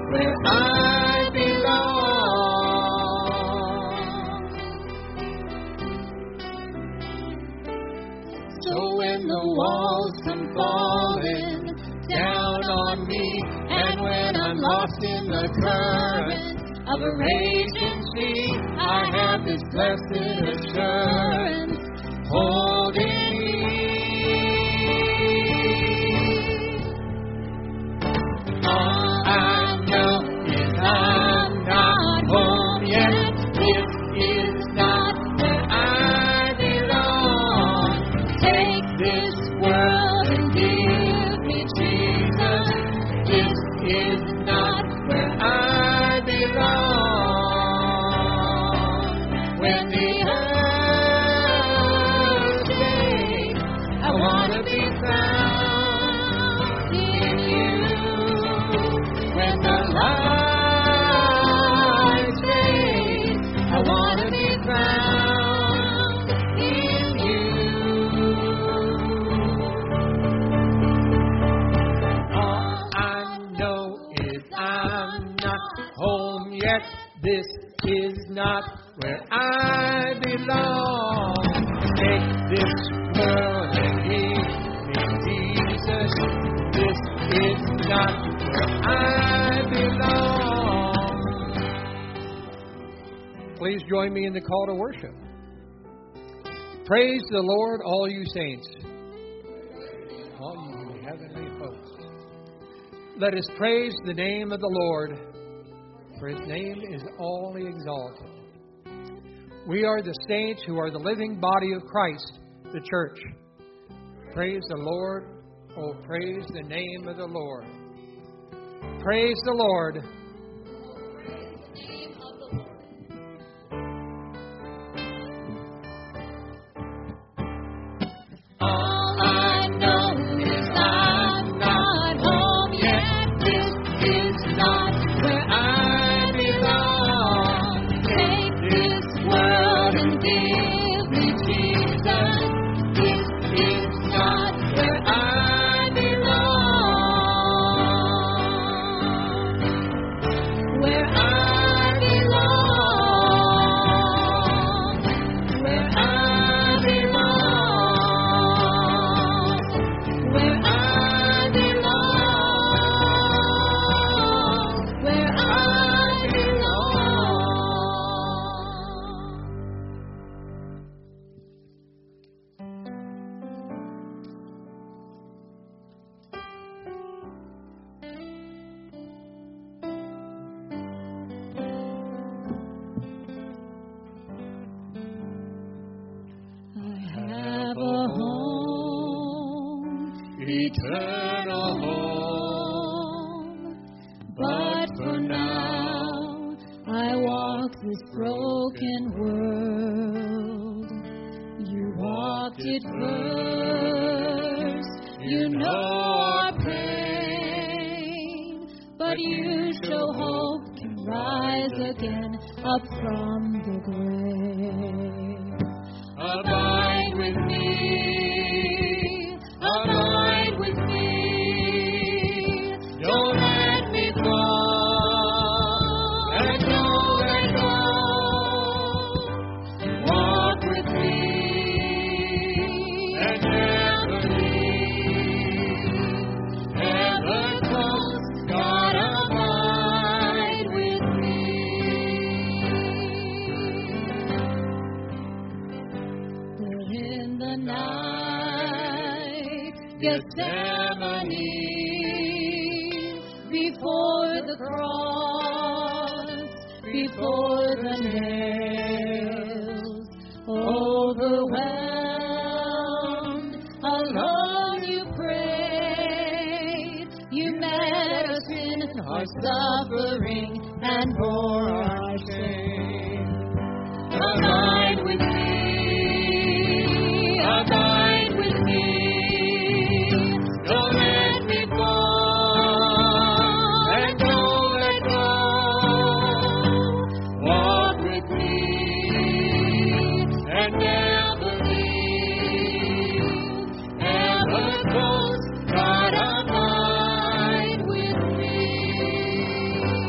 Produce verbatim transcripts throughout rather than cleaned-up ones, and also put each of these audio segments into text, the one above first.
where I belong. So when the walls come falling down on me, and when I'm lost in the current of a raging sea, I have this blessed assurance holding me. All I know is I'm not home yet. This is not where I belong. Take this world and give me Jesus. This is not where I belong. When the earth shakes, I want to be found in you. When the lights fade, I want to be found in you. All I know is I'm not home yet. This is not where I belong. Take this world and give me Jesus. This is not where I belong. Please join me in the call to worship. Praise the Lord, all you saints, all you heavenly hosts. Let us praise the name of the Lord, for His name is always exalted. We are the saints who are the living body of Christ, the church. Praise the Lord. Oh, praise the name of the Lord. Praise the Lord. All I know is I'm not home yet. This is not where I belong. Take this world and give me Jesus. This is not where I belong. Where I belong. Where I belong. Where I belong. Where I I have a home, eternal home, but for now I walk this broken world. You walked it first, you know our pain, but you show hope can rise again up from the grave. Abide with me, abide with me, don't let me fall, and don't let go. Walk with me, and never leave, ever close, God abide with me. In the night, Gethsemane, before the cross, before the nails, overwhelmed, alone you prayed. You met us in our suffering and bore our shame. Abide with me. Abide with me, don't let me fall, and don't let go. Walk with me, and never leave, ever close, God abide with me.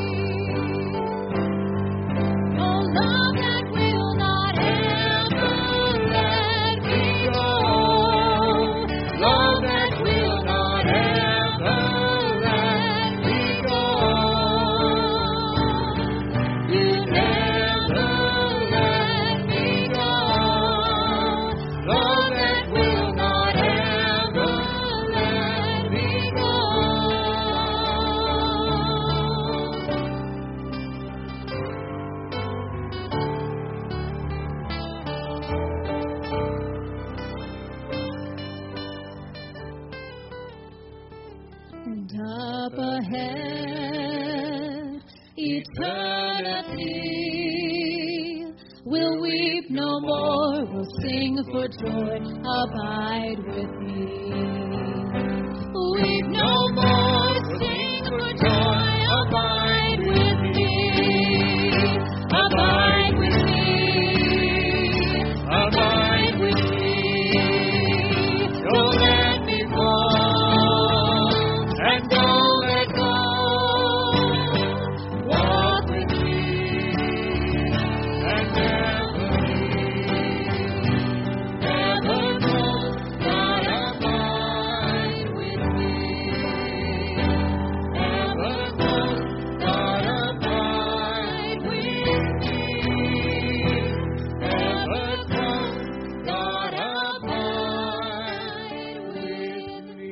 eternity. We'll weep no more, we'll sing for joy, abide with me. Weep no more, sing for joy, abide with me. Abide with me, abide with me. Don't let me fall, and don't let go. Walk with me, and never leave. Evermore, God abide with me. Evermore, God abide with me. Evermore, God abide with me.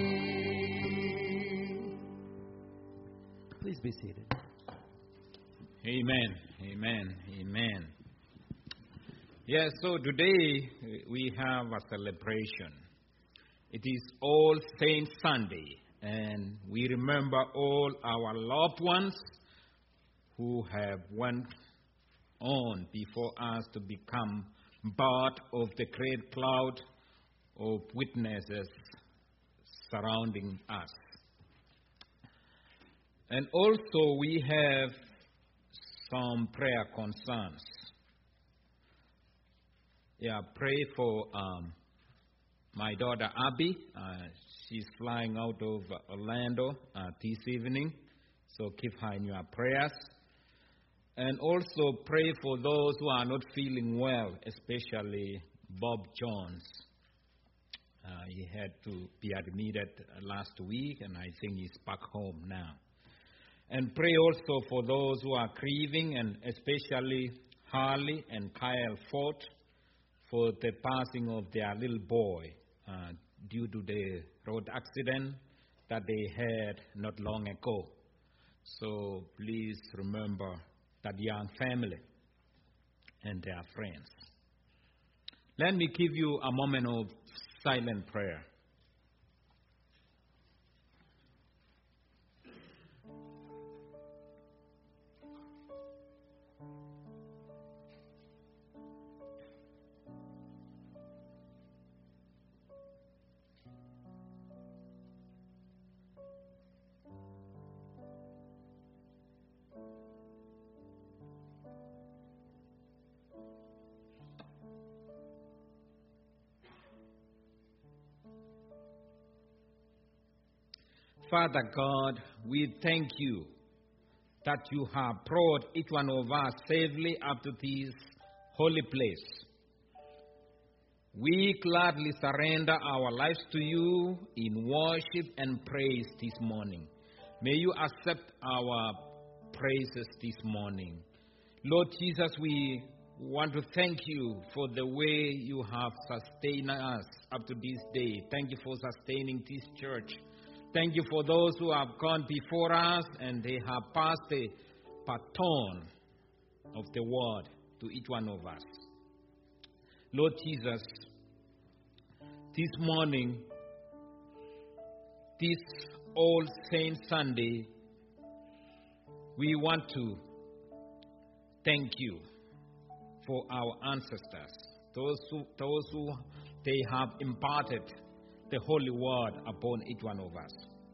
Please be seated. Amen, amen, amen. Yes, so today we have a celebration. It is All Saints Sunday, and we remember all our loved ones who have went on before us to become part of the great cloud of witnesses surrounding us. And also we have some prayer concerns. Yeah, pray for um, my daughter Abby. Uh, she's flying out of Orlando uh, this evening, so keep her in your prayers. And also pray for those who are not feeling well, especially Bob Jones. Uh, he had to be admitted last week, and I think he's back home now. And pray also for those who are grieving, and especially Harley and Kyle Ford, for the passing of their little boy uh, due to the road accident that they had not long ago. So please remember that young family and their friends. Let me give you a moment of silent prayer. Father God, we thank you that you have brought each one of us safely up to this holy place. We gladly surrender our lives to you in worship and praise this morning. May you accept our praises this morning. Lord Jesus, we want to thank you for the way you have sustained us up to this day. Thank you for sustaining this church. Thank you for those who have gone before us and they have passed the baton of the word to each one of us. Lord Jesus, this morning, this All Saints Sunday, we want to thank you for our ancestors, those who, those who they have imparted the holy word upon each one of us.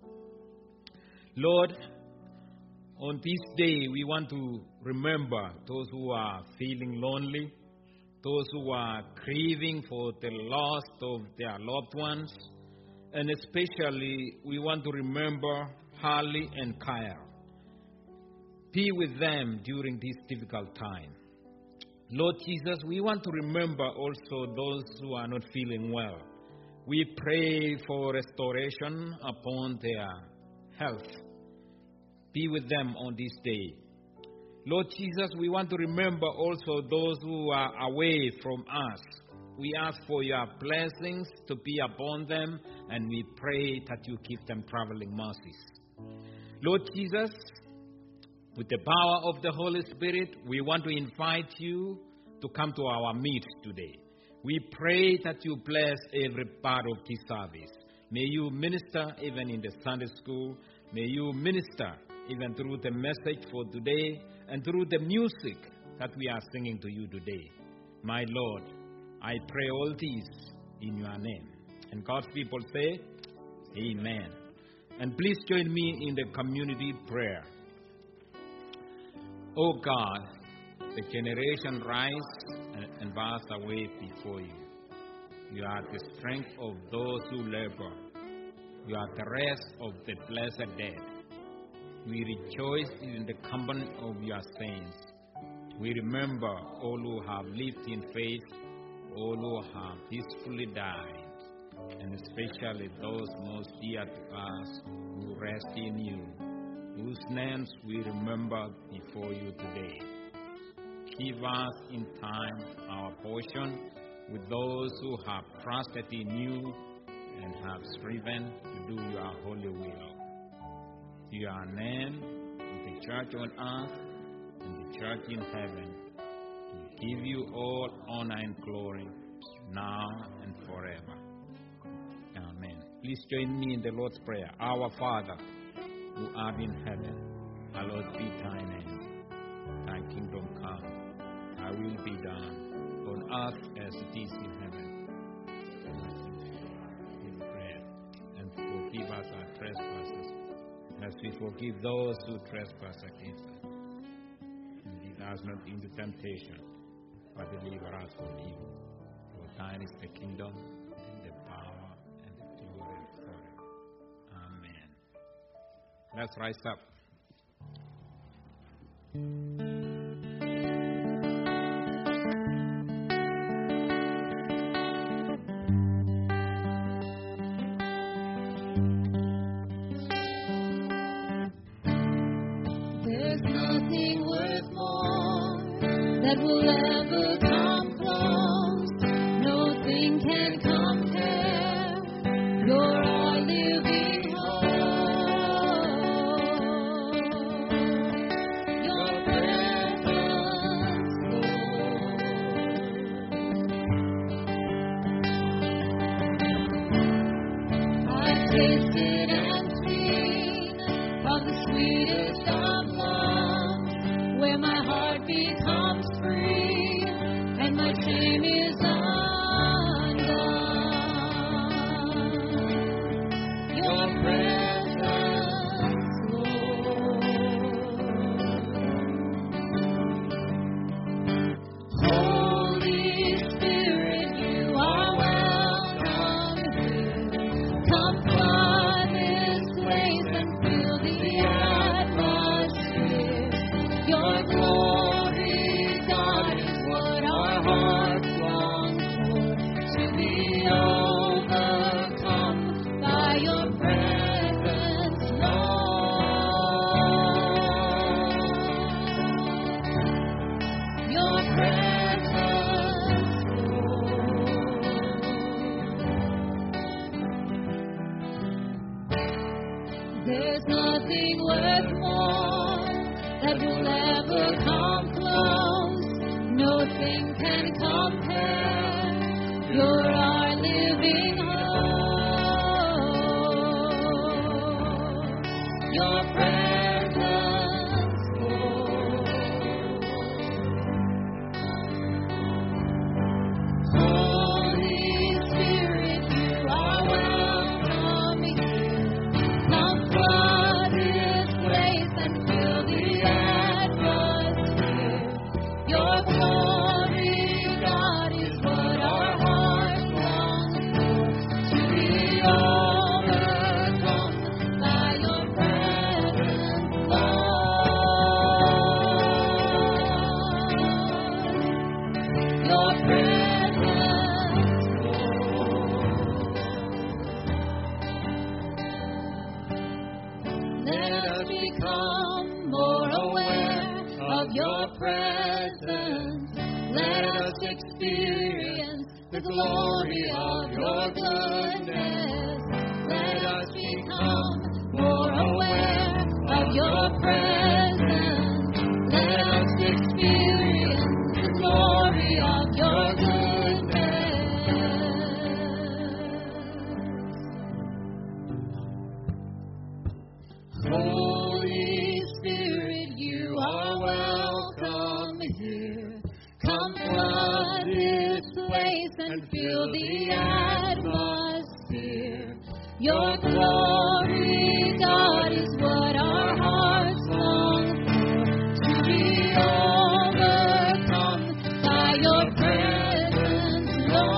Lord, on this day we want to remember those who are feeling lonely, those who are grieving for the loss of their loved ones, and especially we want to remember Harley and Kyle. Be with them during this difficult time. Lord Jesus, we want to remember also those who are not feeling well. We pray for restoration upon their health. Be with them on this day. Lord Jesus, we want to remember also those who are away from us. We ask for your blessings to be upon them, and we pray that you give them traveling mercies. Lord Jesus, with the power of the Holy Spirit, we want to invite you to come to our midst today. We pray that you bless every part of this service. May you minister even in the Sunday school. May you minister even through the message for today and through the music that we are singing to you today. My Lord, I pray all these in your name. And God's people say, Amen. And please join me in the community prayer. Oh God, the generation rise and, and pass away before you. You are the strength of those who labor. You are the rest of the blessed dead. We rejoice in the company of your saints. We remember all who have lived in faith, all who have peacefully died, and especially those most dear to us who rest in you, whose names we remember before you today. Give us in time our portion with those who have trusted in you and have striven to do your holy will. To your name, the church on earth and the church in heaven, we give you all honor and glory, now and forever. Amen. Please join me in the Lord's Prayer. Our Father, who art in heaven, hallowed be thy name. Thy kingdom come, thy will be done, on earth as it is in heaven. Give bread, and forgive us our trespasses, as we forgive those who trespass against us. And lead us not into temptation, but deliver us from evil. For thine is the kingdom, and the power, and the glory forever. Amen. Let's rise up. There's nothing worth more that will ever come close. Nothing can compare. You're our living hope. Your presence, Lord. I've tasted and seen of the sweetest of loves, where my heart becomes free and my shame is undone. Your presence, Lord. Holy Spirit, you are welcome here. Come flood this place and fill the atmosphere. Your glory, God, is what our hearts long for, to be overcome by your presence, Lord. Your presence, Lord. There's nothing worth more that will ever come close. Nothing can compare. You're our living hope. Your presence, Lord. Holy Spirit, you are welcome here. Come flood this place and fill the atmosphere. Your glory, God, is what our hearts long for, to be overcome by your presence, Lord. Your presence, Lord. Let us become more aware of your presence. Let us experience the glory of your goodness. Let us become more aware of your presence. Let us experience the glory of your goodness. Holy and fill the atmosphere. Your glory, God, is what our hearts long for. To be overcome by your presence,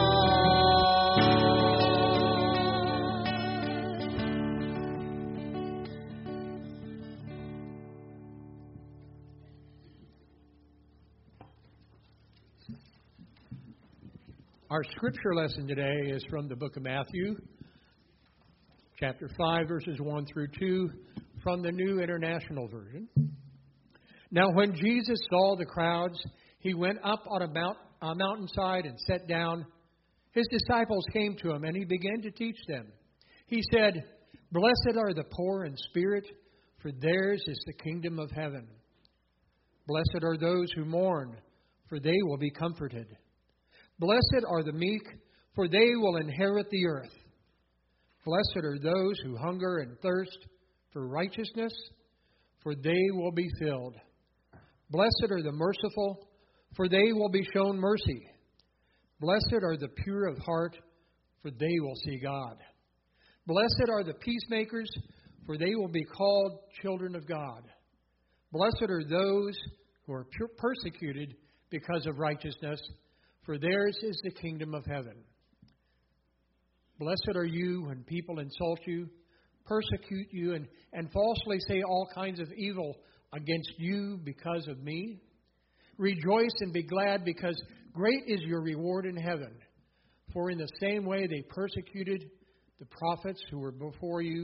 Our scripture lesson today is from the book of Matthew, chapter five, verses one through two, from the New International Version. Now, when Jesus saw the crowds, he went up on a, mount, a mountainside and sat down. His disciples came to him, and he began to teach them. He said, "Blessed are the poor in spirit, for theirs is the kingdom of heaven. Blessed are those who mourn, for they will be comforted. Blessed are the meek, for they will inherit the earth. Blessed are those who hunger and thirst for righteousness, for they will be filled. Blessed are the merciful, for they will be shown mercy. Blessed are the pure of heart, for they will see God. Blessed are the peacemakers, for they will be called children of God. Blessed are those who are persecuted because of righteousness, for theirs is the kingdom of heaven. Blessed are you when people insult you, persecute you, and, and falsely say all kinds of evil against you because of me. Rejoice and be glad, because great is your reward in heaven. For in the same way they persecuted the prophets who were before you."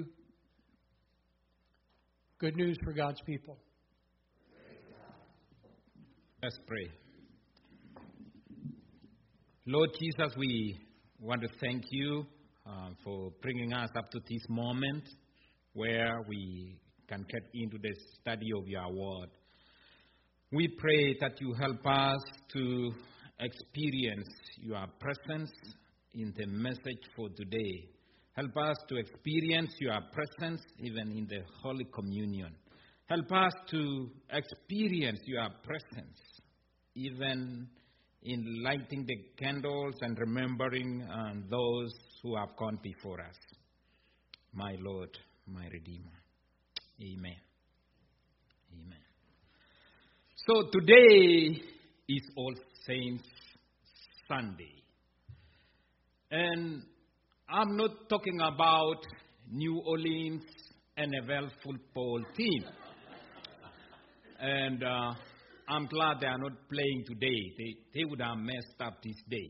Good news for God's people. Let's pray. Lord Jesus, we want to thank you uh, for bringing us up to this moment where we can get into the study of your word. We pray that you help us to experience your presence in the message for today. Help us to experience your presence even in the Holy Communion. Help us to experience your presence even in lighting the candles and remembering uh, those who have gone before us. My Lord, my Redeemer. Amen. Amen. So today is All Saints Sunday. And I'm not talking about New Orleans N F L football team. And uh, I'm glad they are not playing today. They, they would have messed up this day.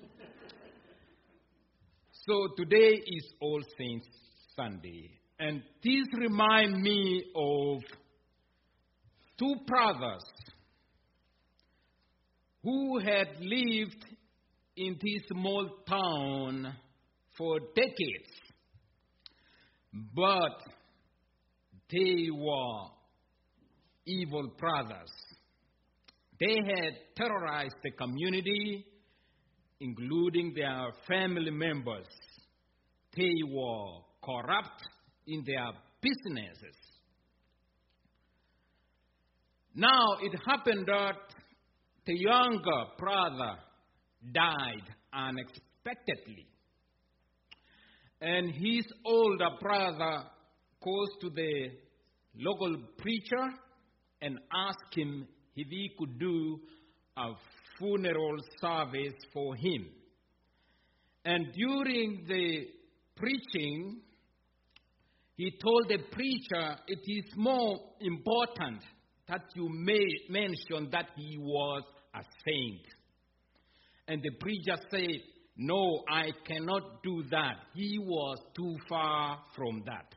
So today is All Saints Sunday. And this reminds me of two brothers who had lived in this small town for decades. But they were evil brothers. They had terrorized the community, including their family members. They were corrupt in their businesses. Now it happened that the younger brother died unexpectedly. And his older brother goes to the local preacher and asks him if he could do a funeral service for him. And during the preaching, he told the preacher it is more important that you may mention that he was a saint. And the preacher said, "No, I cannot do that. He was too far from that."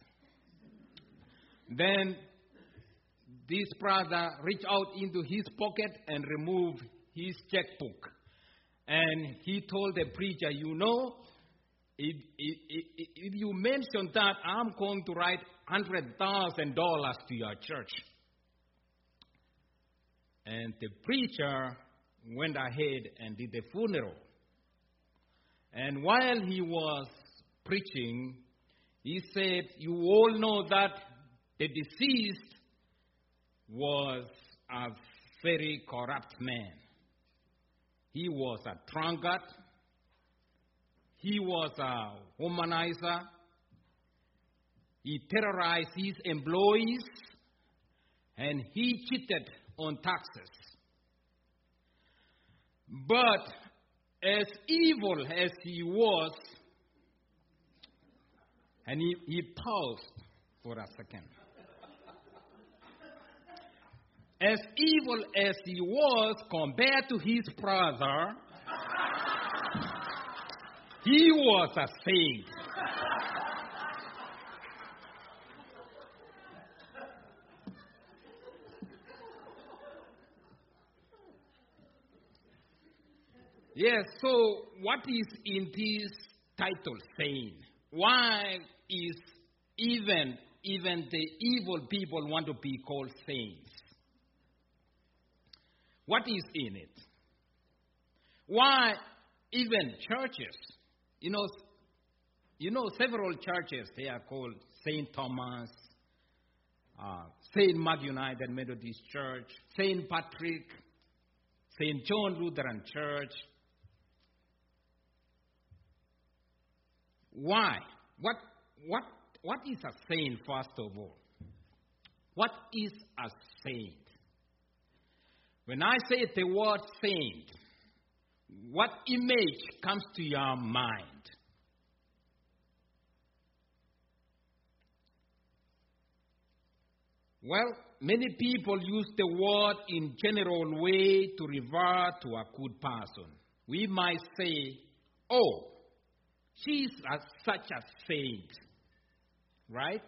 Then this brother reached out into his pocket and removed his checkbook. And he told the preacher, "You know, if, if, if you mention that, I'm going to write one hundred thousand dollars to your church." And the preacher went ahead and did the funeral. And while he was preaching, he said, "You all know that the deceased was a very corrupt man. He was a drunkard. he was a womanizer. He terrorized his employees, and he cheated on taxes. But as evil as he was, and he, he paused for a second. As evil as he was compared to his brother, he was a saint. Yes, so what is in this title saying? Why is even, even the evil people want to be called saints? What is in it? Why even churches? You know, you know several churches, they are called Saint Thomas, uh, Saint Mark United Methodist Church, Saint Patrick, Saint John Lutheran Church. Why? What, what, what is a saint, first of all? What is a saint? When I say the word saint, what image comes to your mind? Well, many people use the word in general way to refer to a good person. We might say, oh, she's a, such a saint, right?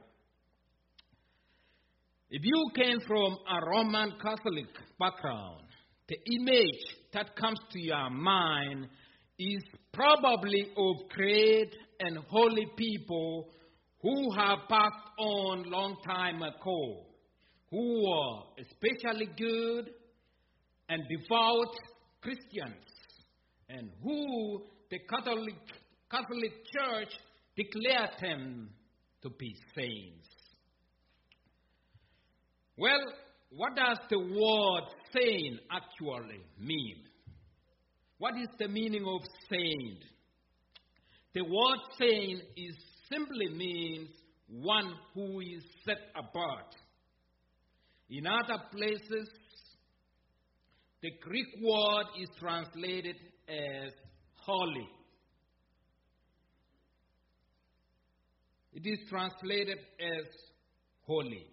If you came from a Roman Catholic background, the image that comes to your mind is probably of great and holy people who have passed on long time ago, who were especially good and devout Christians, and who the Catholic Catholic Church declared them to be saints. Well, what does the word saint actually mean? What is the meaning of saint? The word saint is simply means one who is set apart. In other places, the Greek word is translated as holy. It is translated as holy.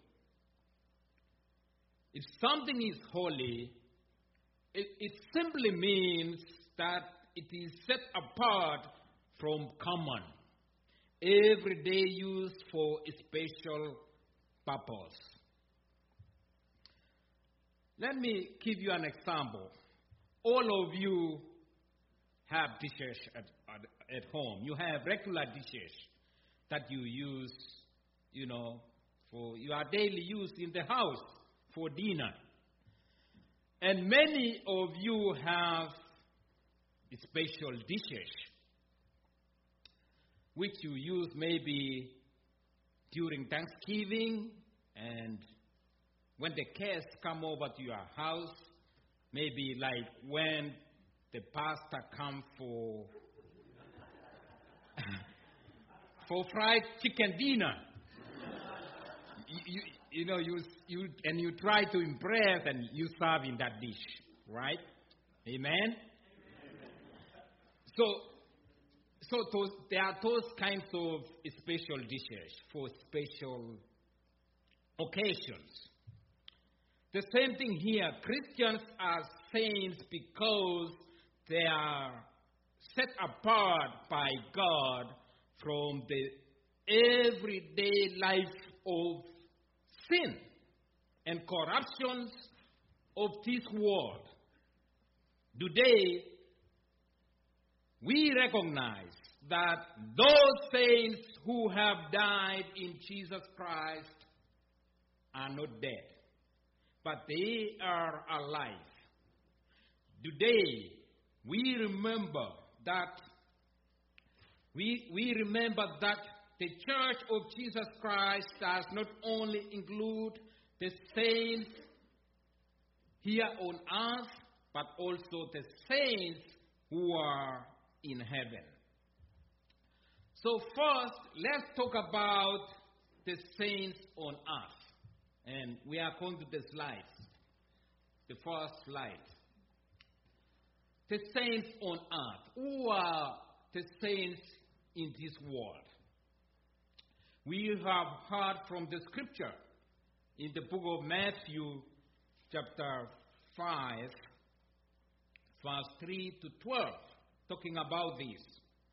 If something is holy, it, it simply means that it is set apart from common, everyday use for a special purpose. Let me give you an example. All of you have dishes at, at, at home. You have regular dishes that you use, you know, for your daily use in the house for dinner. And many of you have special dishes which you use maybe during Thanksgiving, and when the guests come over to your house, maybe like when the pastor comes for for fried chicken dinner. You, you, you know, you, you and you try to impress and you serve in that dish, right? Amen? Amen. So, so those, there are those kinds of special dishes for special occasions. The same thing here. Christians are saints because they are set apart by God from the everyday life of sin and corruptions of this world. Today, we recognize that those saints who have died in Jesus Christ are not dead, but they are alive. Today, we remember that we, we remember that the Church of Jesus Christ does not only include the saints here on earth, but also the saints who are in heaven. So first, let's talk about the saints on earth. And we are going to the slides. The first slide. The saints on earth. Who are the saints in this world? We have heard from the scripture in the book of Matthew, chapter five, verse three to twelve, talking about this.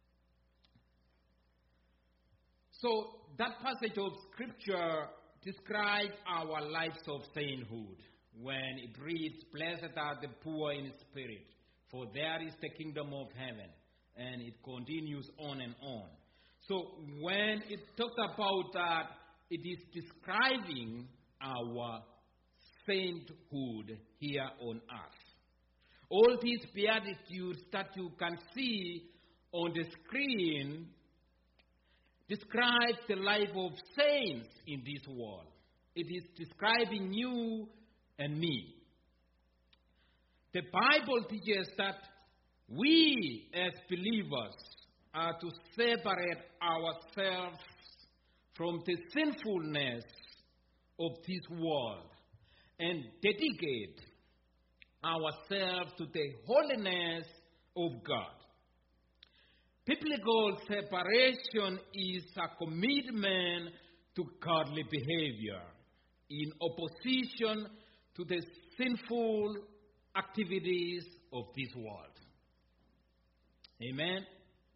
So that passage of scripture describes our lives of sainthood when it reads, "Blessed are the poor in spirit, for there is the kingdom of heaven." And it continues on and on. So when it talks about that, it is describing our sainthood here on earth. All these beatitudes that you can see on the screen describe the life of saints in this world. It is describing you and me. The Bible teaches that we as believers are to separate ourselves from the sinfulness of this world and dedicate ourselves to the holiness of God. Biblical separation is a commitment to godly behavior in opposition to the sinful activities of this world. Amen?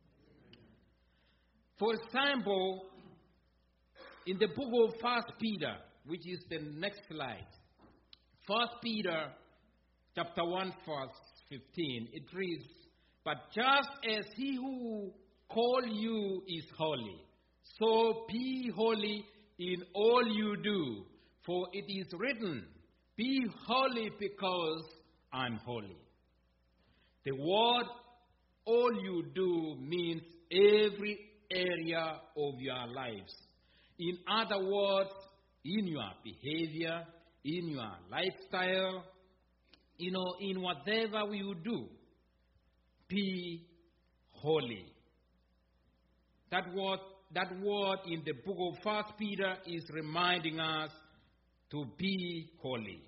For example, in the book of First Peter, which is the next slide, First Peter chapter one, verse fifteen, it reads, "But just as he who called you is holy, so be holy in all you do, for it is written, 'Be holy because I'm holy.'" The word "all you do" means every area of your lives. In other words, in your behavior, in your lifestyle, you know, in whatever you do, be holy. That word, that word in the book of First Peter is reminding us to be holy.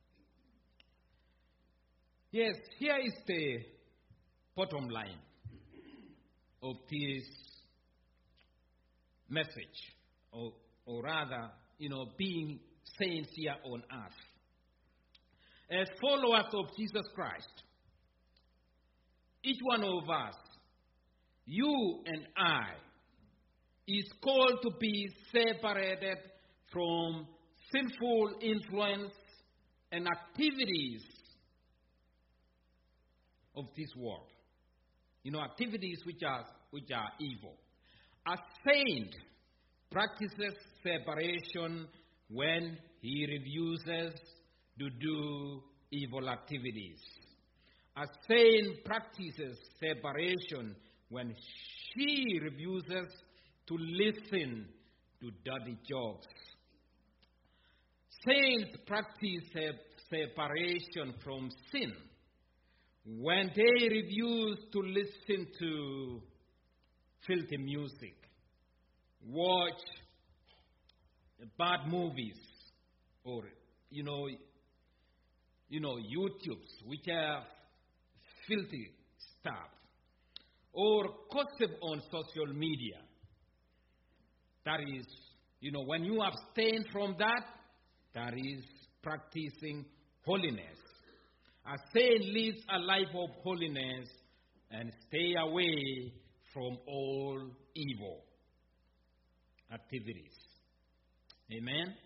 Yes, here is the bottom line of this message, or, or rather, you know, being saints here on earth. As followers of Jesus Christ, each one of us, you and I, is called to be separated from sinful influence and activities of this world. You know, activities which are which are evil. A saint practices separation when he refuses to do evil activities. A saint practices separation when she refuses to listen to dirty jokes. Saints practice separation from sin when they refuse to listen to filthy music, watch bad movies, or you know, you know, YouTubes which are filthy stuff, or gossip on social media. That is, you know, when you abstain from that, that is practicing holiness. A saint lives a life of holiness and stay away from all evil activities. Amen? Amen?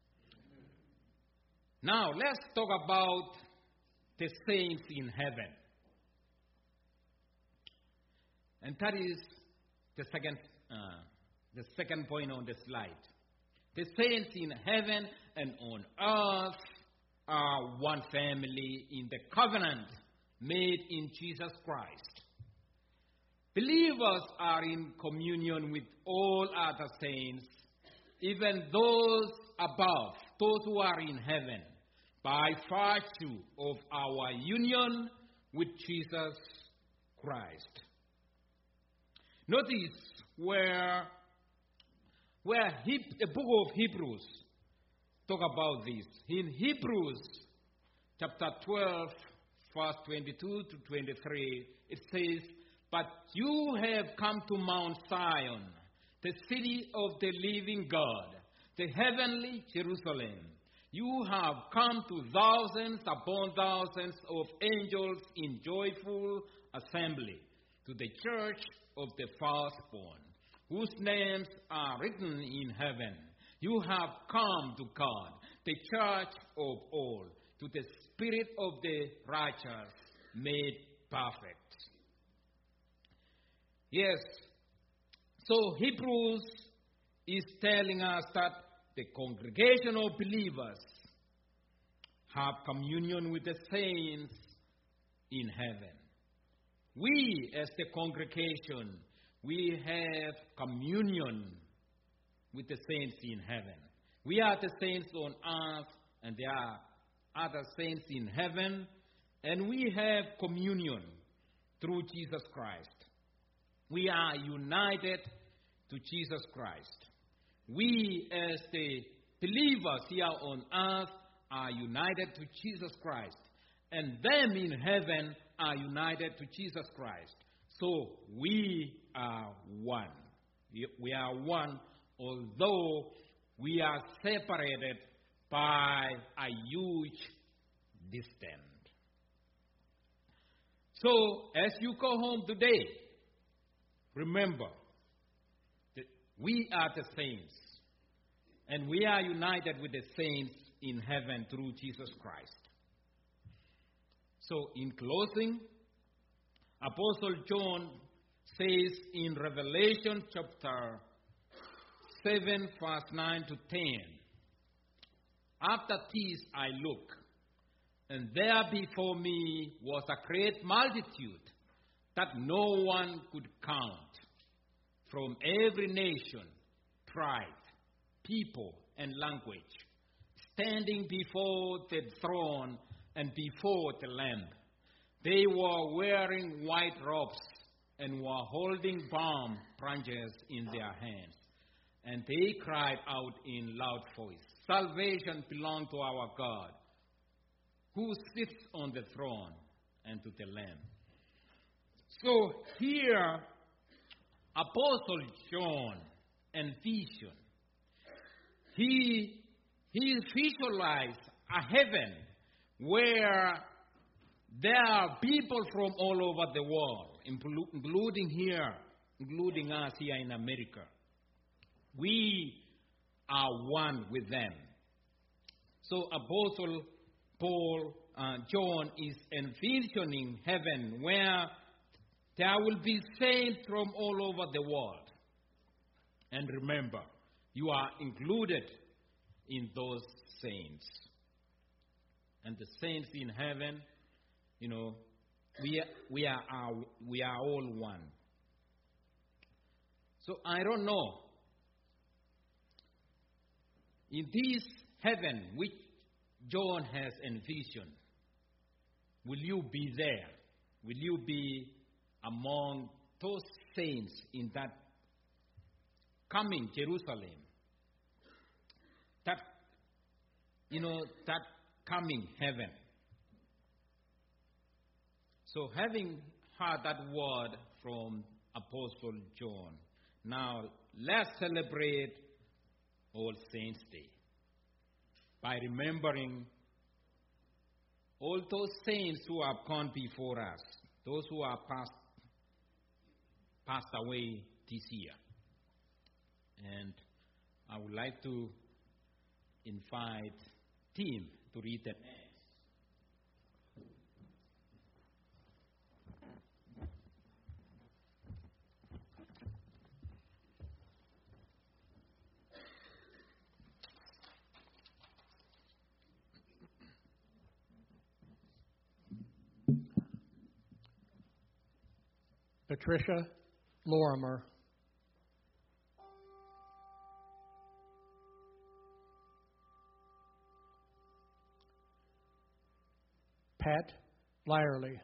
Now, let's talk about the saints in heaven. And that is the second, uh, the second point on the slide. The saints in heaven and on earth are one family in the covenant made in Jesus Christ. Believers are in communion with all other saints, even those above, those who are in heaven, by virtue of our union with Jesus Christ. Notice where, where Heb, the book of Hebrews talk about this. In Hebrews chapter twelve, verse twenty-two to twenty-three, it says, "But you have come to Mount Zion, the city of the living God, the heavenly Jerusalem. You have come to thousands upon thousands of angels in joyful assembly, to the church of the firstborn, whose names are written in heaven. You have come to God, the church of all, to the spirit of the righteous made perfect." Yes, so Hebrews is telling us that the congregation of believers have communion with the saints in heaven. We, as the congregation, we have communion with the saints in heaven. We are the saints on earth, and there are other saints in heaven, and we have communion through Jesus Christ. We are united to Jesus Christ. We, as the believers here on earth, are united to Jesus Christ, and them in heaven are united to Jesus Christ. So we are one. We are one, although we are separated by a huge distance. So as you go home today, remember that we are the saints, and we are united with the saints in heaven through Jesus Christ. So in closing, Apostle John says in Revelation chapter seven, verse nine to ten, "After this I look, and there before me was a great multitude that no one could count, from every nation, tribe, people, and language, standing before the throne and before the Lamb. They were wearing white robes and were holding palm branches in their hands. And they cried out in loud voice, 'Salvation belongs to our God, who sits on the throne, and to the Lamb.'" So here, Apostle John envisioned, he, he visualized a heaven where there are people from all over the world, including here, including us here in America. We are one with them. So Apostle Paul, uh, John is envisioning heaven where there will be saints from all over the world. And remember, you are included in those saints. And the saints in heaven, you know, we are, we are, our, we are all one. So I don't know. In this heaven which John has envisioned, will you be there? Will you be among those saints in that coming Jerusalem? That, you know, that coming heaven. So having heard that word from Apostle John, now let's celebrate All Saints' Day by remembering all those saints who have gone before us, those who are passed, passed away this year. And I would like to invite Tim to read the next. Patricia Lorimer, Pat Lyerly,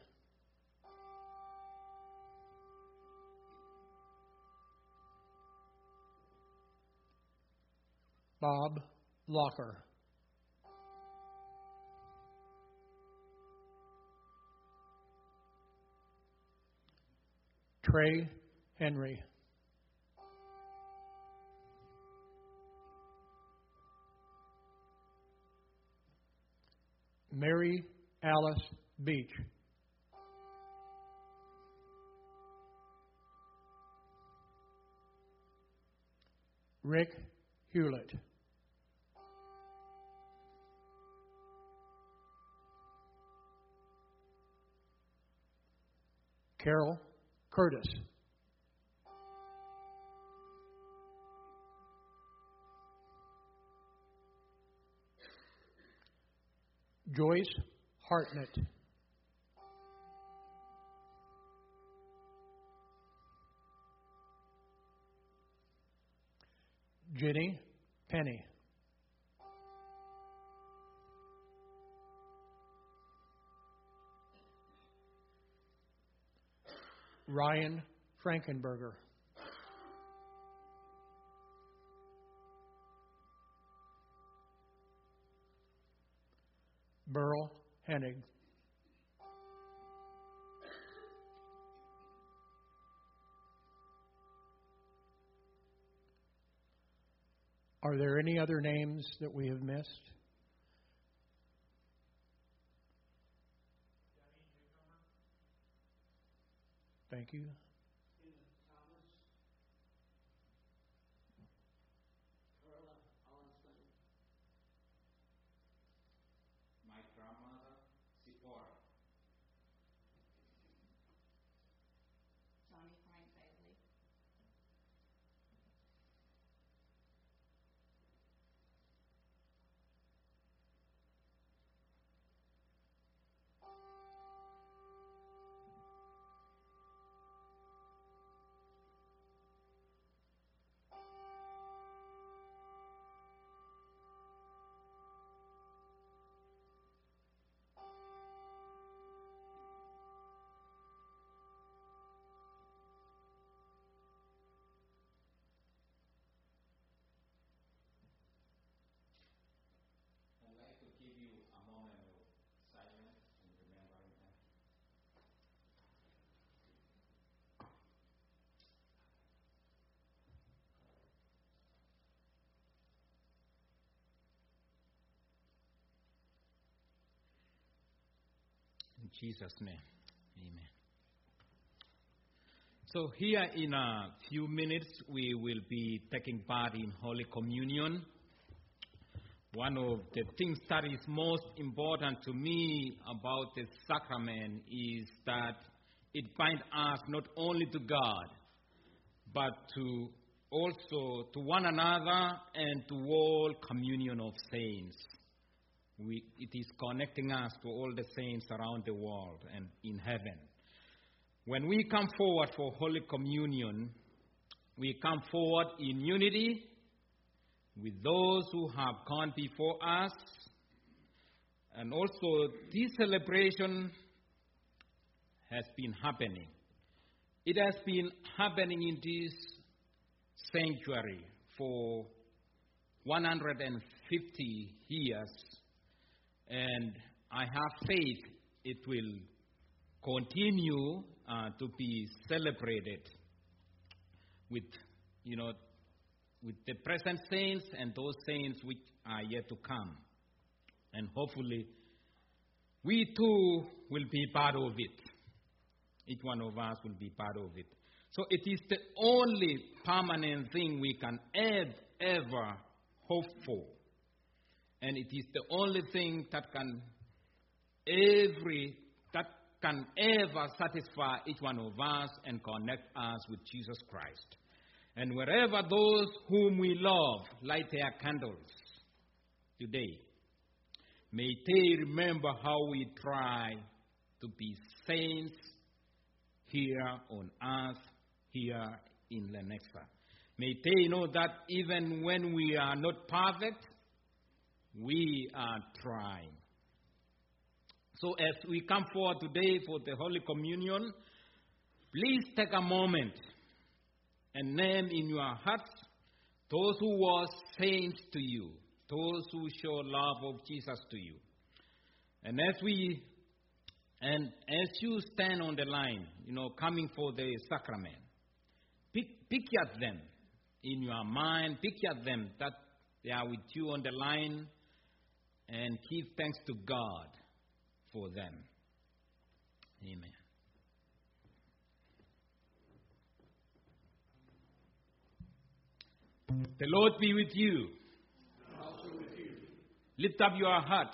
Bob Locker. Trey Henry. Mary Alice Beach. Rick Hewlett. Carol Curtis. Joyce Hartnett. Jenny Penny. Ryan Frankenberger. Burl Hennig. Are there any other names that we have missed? Thank you. My grandmother, Sephora. Johnny Frank Bailey. I'd like to give you a moment of silence and remembering them. In Jesus' name, amen. So here in a few minutes, we will be taking part in Holy Communion. One of the things that is most important to me about the sacrament is that it binds us not only to God, but to also to one another and to all communion of saints. We, it is connecting us to all the saints around the world and in heaven. When we come forward for Holy Communion, we come forward in unity with those who have gone before us. And also, this celebration has been happening. It has been happening in this sanctuary for one hundred fifty years. And I have faith it will continue uh, to be celebrated with, you know, with the present saints and those saints which are yet to come. And hopefully, we too will be part of it. Each one of us will be part of it. So it is the only permanent thing we can ever hope for. And it is the only thing that can every that can ever satisfy each one of us and connect us with Jesus Christ. And wherever those whom we love light their candles today, may they remember how we try to be saints here on earth, here in Lenexa. May they know that even when we are not perfect, we are trying. So as we come forward today for the Holy Communion, please take a moment and name in your hearts those who were saints to you, those who show love of Jesus to you. And as we, and as you stand on the line, you know, coming for the sacrament, pick, picture them in your mind, picture them that they are with you on the line, and give thanks to God for them. Amen. The Lord be with you. And also with you. Lift up your hearts.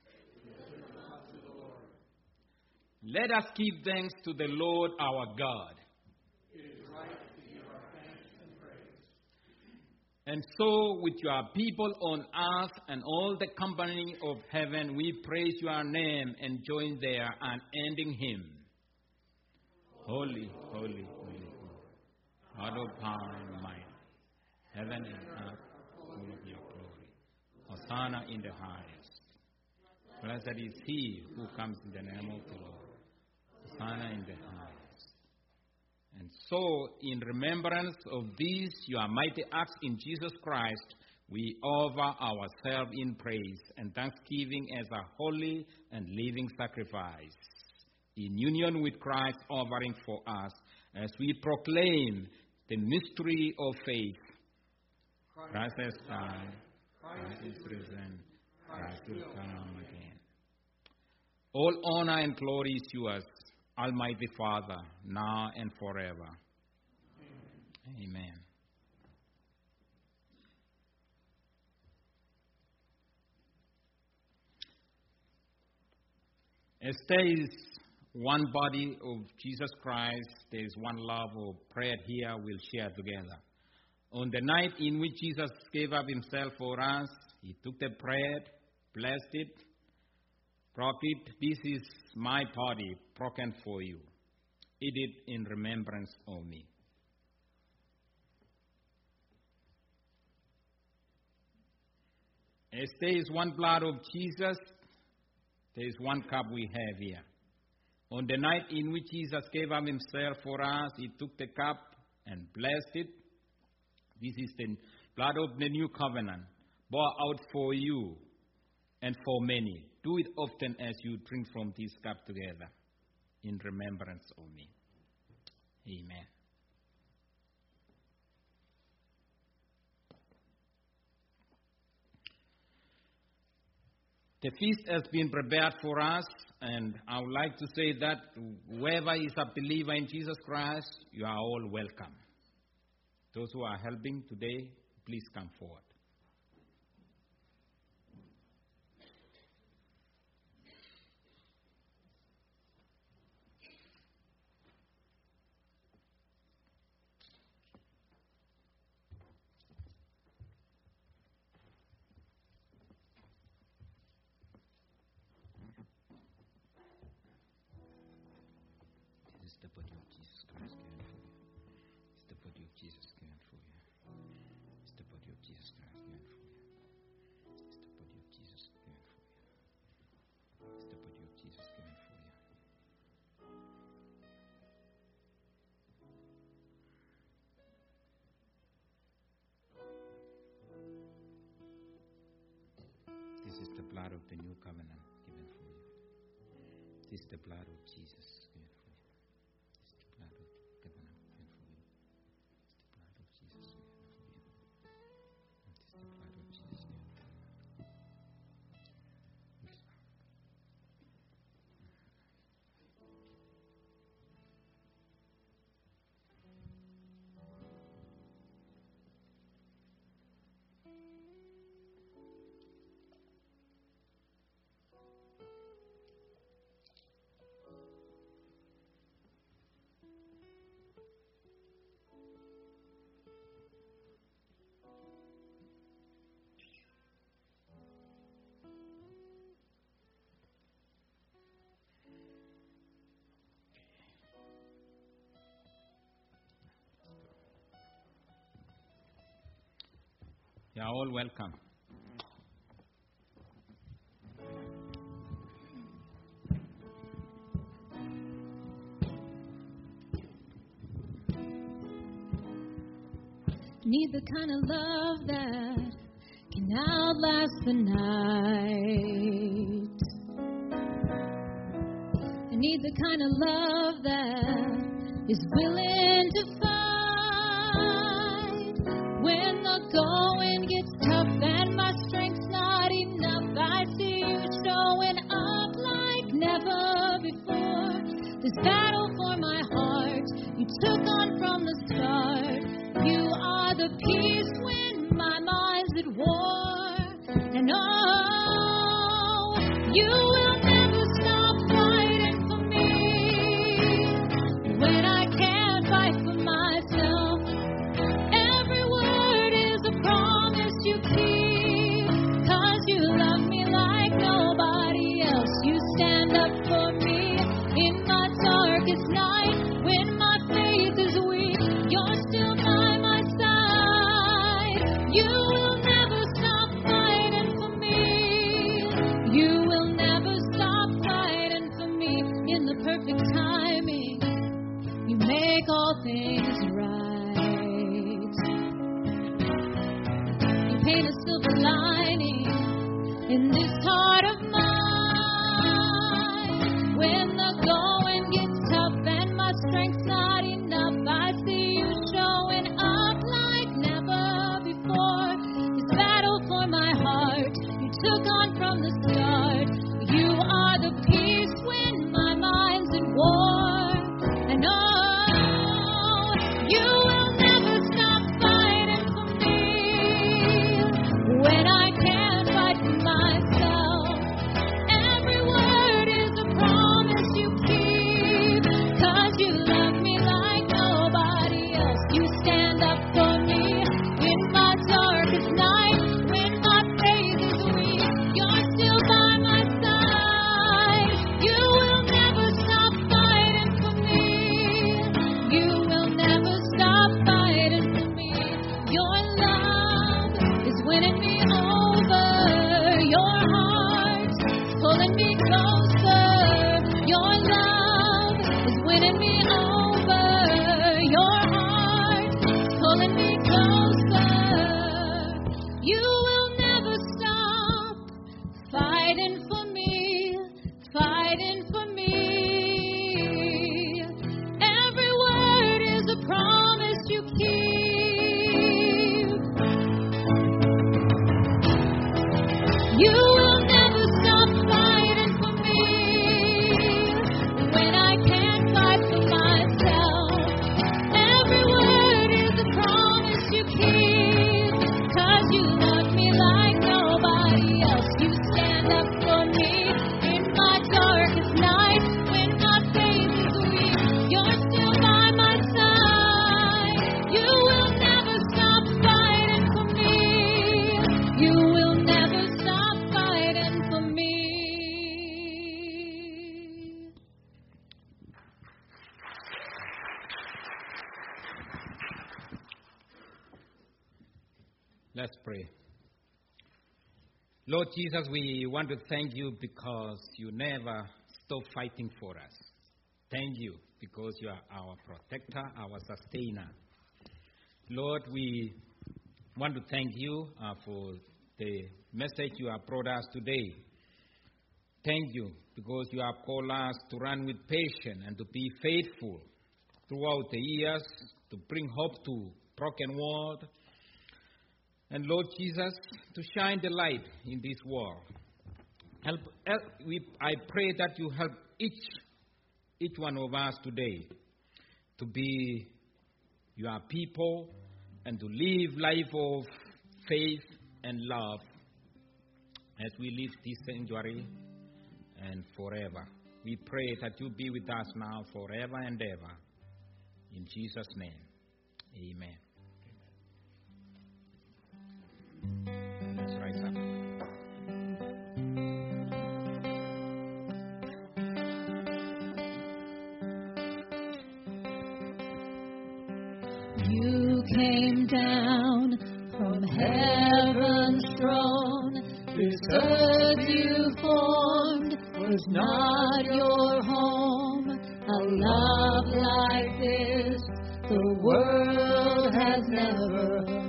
Let us give thanks to the Lord our God. It is right to give our thanks and praise. And so, with your people on earth and all the company of heaven, we praise your name and join their unending hymn. Holy, holy, holy, God of power and might, heaven and earth are full of your glory. Hosanna in the highest. Blessed is he who comes in the name of the Lord. Hosanna in the highest. And so, in remembrance of these, your mighty acts in Jesus Christ, we offer ourselves in praise and thanksgiving as a holy and living sacrifice, in union with Christ offering for us, as we proclaim the mystery of faith. Christ has died, Christ is risen, Christ will come again. All honor and glory is yours, Almighty Father, now and forever. Amen. Amen. As there is one body of Jesus Christ, there is one love of prayer here we'll share together. On the night in which Jesus gave up himself for us, he took the bread, blessed it, broke it. This is my body broken for you. Eat it in remembrance of me. As there is one blood of Jesus, there is one cup we have here. On the night in which Jesus gave up himself for us, he took the cup and blessed it. This is the blood of the new covenant, poured out for you and for many. Do it often as you drink from this cup together, in remembrance of me. Amen. The feast has been prepared for us, and I would like to say that whoever is a believer in Jesus Christ, you are all welcome. Those who are helping today, please come forward. This is the body of Jesus Christ given for you. It's the body of Jesus given for you. It's the body of Jesus Christ given for you. It's the body of Jesus given for you. It's the body of Jesus given for you. This is the blood of the new covenant given for you. This is the blood of Jesus given for you. This is the blood of the covenant given for you. It's the blood of Jesus given for you. This is the blood of Jesus given for you. Please. You are all welcome. Need the kind of love that can outlast the night. I need the kind of love that is willing to fight. When the going gets tough and my strength's not enough, I see you showing up like never before. This battle for my heart you took on from the start. You are the peace when my mind's at war. And oh, you will never stop fighting for me when I can't fight for myself. Every word is a promise you keep, 'cause you love me like nobody else. You stand up for me in my darkest night. When my faith is weak, you're still by my side. You will never stop fighting for me. You will never stop fighting for me. In the perfect timing, you make all things right. You paint a silver lining in this heart of mine. When the going gets tough and my strength's not enough, I see you showing up like never before. This battle for my heart you took on from the start. You are the peace when my mind's at war. And oh, you will never stop fighting for me when I can't fight for myself. Every word is a promise you keep, 'cause you love me like nobody else. You stand up for me in my darkest night. When my faith is weak, you're still by my side. You will never stop fighting for me. You will never stop fighting for me. Your love is winning me over. Your heart is pulling me closer. Your love is winning me over. Your heart is pulling me closer. You will never stop fighting for me, fighting for me. Every word is a promise you keep. You will never stop fighting for me when I can't fight for myself. Every word is a promise you keep, 'cause you love me like nobody else. You stand up for me in my darkest night. When my faith is weak, you're still by my side. You will never stop fighting for me. You will never stop fighting for me. Let's pray. Lord Jesus, we want to thank you because you never stop fighting for us. Thank you because you are our protector, our sustainer. Lord, we want to thank you uh, for the message you have brought us today. Thank you because you have called us to run with patience and to be faithful throughout the years, to bring hope to broken world. And Lord Jesus, to shine the light in this world. Help, help we, I pray that you help each, each one of us today to be your people and to live life of faith and love as we live this sanctuary and forever. We pray that you be with us now forever and ever. In Jesus' name, amen. Let's rise up. You came down from heaven's throne. This earth you formed was not your home. A love like this the world has never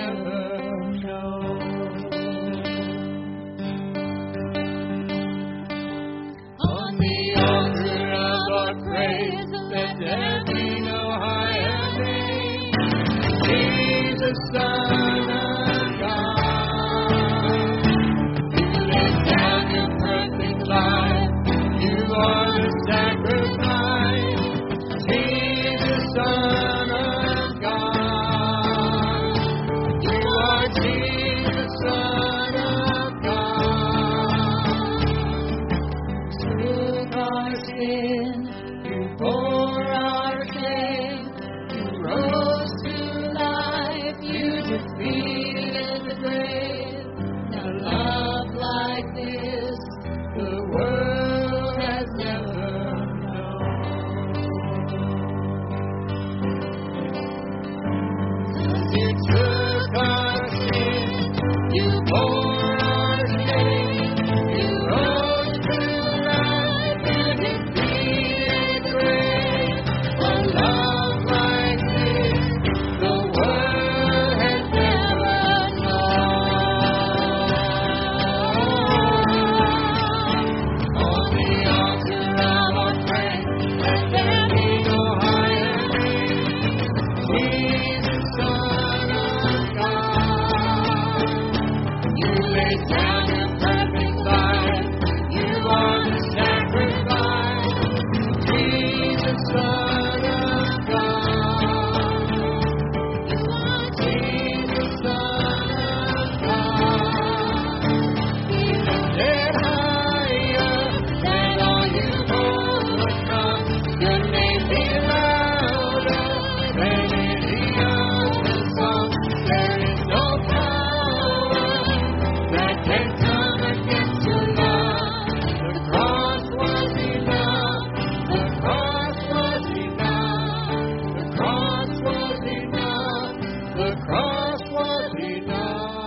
never known. On the altar of our praise, let there be no higher name. Jesus, Son of God, you laid down your perfect life. You are the sacrifice. Jesus, Son of God, you are Jesus, Son of God. Took our sin, you bore our shame, you rose to life, you defeated the grave. Now love like this, The world has never known. 'Cause you took our sin, you bore our shame, you rose to life, you defeated the grave. A love like this, the world has never known. On the altar of our praise, let there be no higher name. Jesus, Son of God, you laid down your perfect life. You are the sacrifice. Jesus, Son of God, you are Jesus, Son of God. Be lifted higher than all you've overcome. Your name be louder than any other song. There is no power that can come against your love. The cross was enough. The cross was enough. The cross was enough. The cross was enough.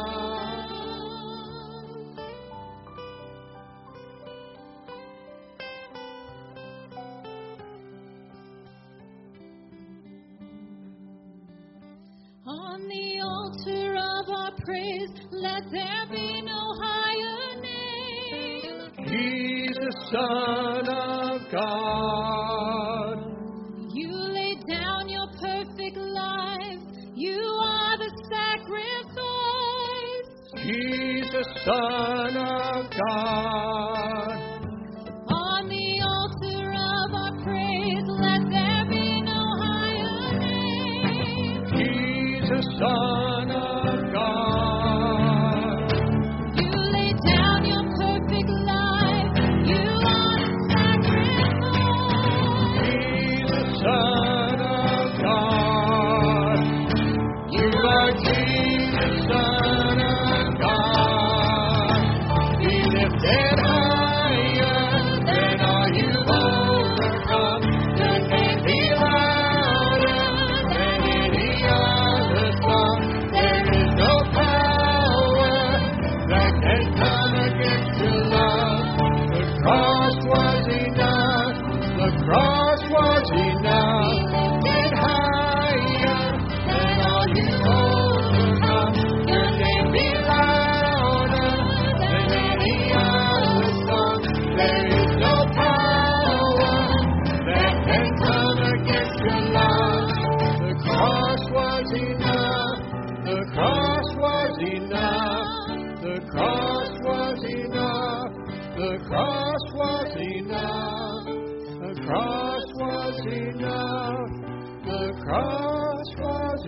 on the altar of our praise, let there be no higher name. Jesus, Son of God, You laid down your perfect life. You are the sacrifice. Jesus, Son of God, On the altar of our praise, let there be no higher name. Jesus, Son of God, You laid down your perfect life. You are the sacrifice. Jesus, Son of God, you are Jesus, Son of God. Be lifted higher than all you've overcome. Your name be louder than any other song. There is no power that can come against your love. The cross was enough. The cross was enough. Lifted higher than all you've overcome. Your name be louder than any other song. There is no power that can come against your love. The cross was enough. The cross was enough. The cross was enough. The cross was enough. The cross was enough. The cross was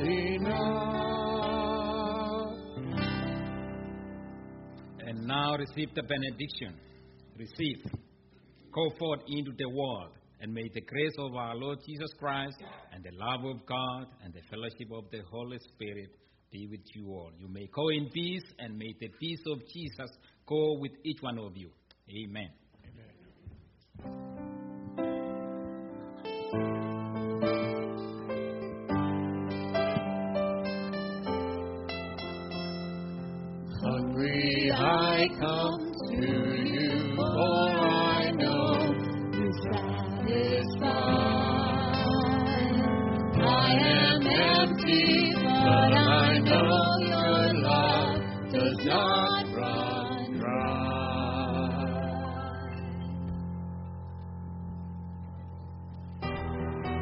enough. And now receive the benediction. Receive. Go forth into the world, and may the grace of our Lord Jesus Christ and the love of God and the fellowship of the Holy Spirit be with you all. You may go in peace, and may the peace of Jesus go with each one of you. Amen. Hungry I come to you, Lord.